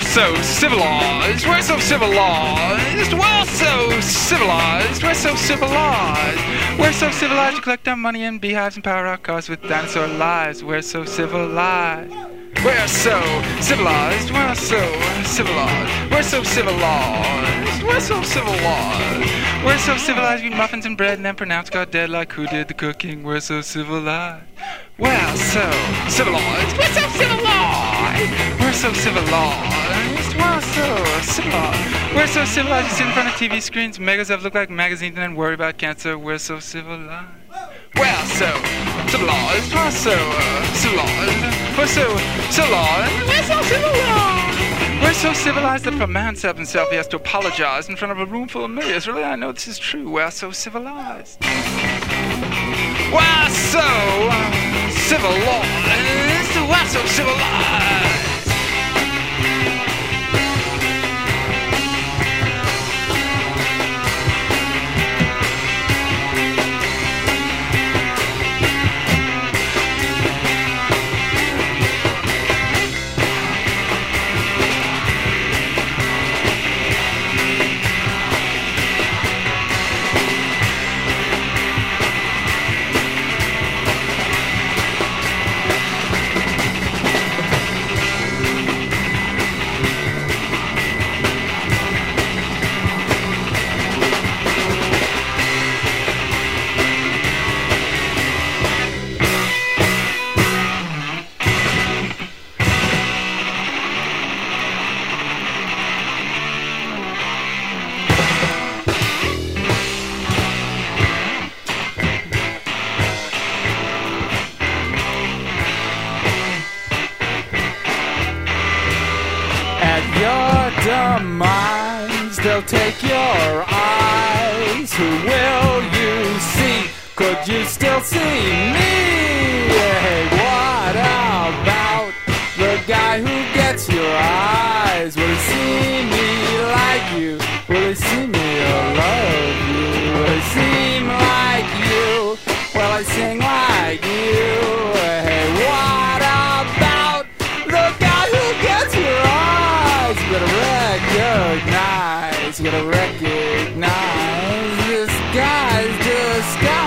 so civilized, we're so civilized, we're so civilized, we're so civilized, we're so civilized, you collect our money in beehives and power out cars with dinosaur lives, we're so civilized. We're so civilized, we're so civilized, we're so civilized, we're so civilized, we're so civilized, we eat muffins and bread and then pronounce God dead like who did the cooking, we're so civilized. We're so civilized, we're so civilized, we're so civilized, we're so civilized, we're so civilized, you sit in front of TV screens, make ourselves look like magazines and then worry about cancer, we're so civilized. We're so civilized, we're so civilized, we're so civilized, we're so civilized. We're so civilized that if a man sells himself, he has to apologize in front of a room full of millions. Really, I know this is true. We're so civilized. We're so civilized, we're so civilized. Demise, they'll take your eyes. Who will you see? Could you still see me? Hey, what about the guy who gets your eyes? Will he see me like you? Will he see me or love you? Will he seem like you? Will I sing like you? Hey, what about the guy who gets your eyes? You gotta recognize this guy's disguise.